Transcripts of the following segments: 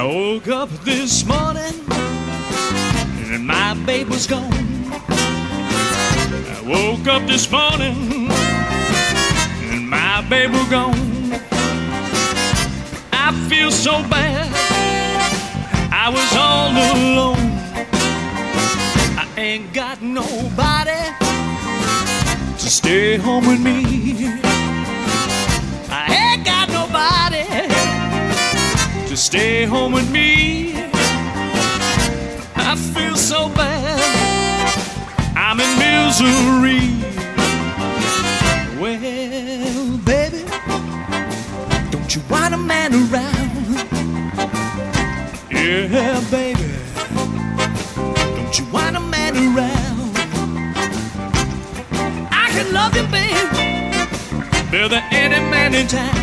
woke up this morning and my babe was gone. I woke up this morning and my babe was gone. I feel so bad, I was all alone. I ain't got nobody to stay home with me. I ain't got nobody to stay home with me. I feel so bad, I'm in misery. Well, baby, don't you want a man around? Yeah, baby, don't you want a man around? I can love you, baby, better than any man in town.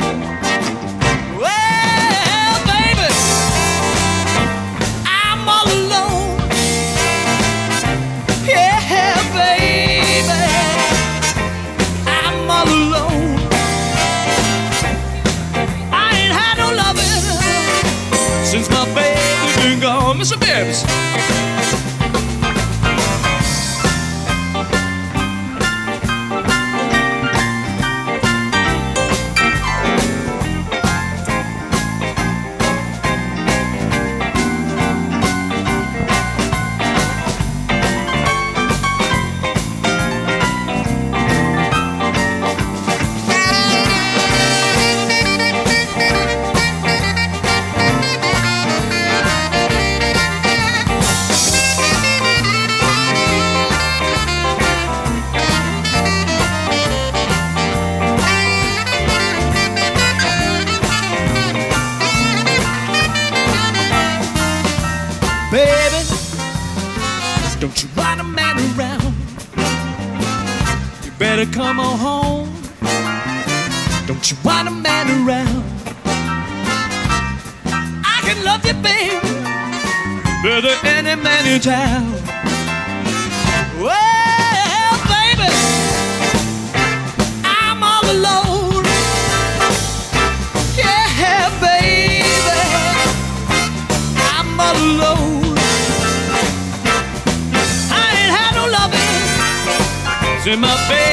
Since my baby been gone, Mr. Bibbs. Baby, don't you want a man around? You better come on home. Don't you want a man around? I can love you, baby, better than any man in town. Well, baby, I'm all alone. Yeah, baby, I'm all alone. In my bed.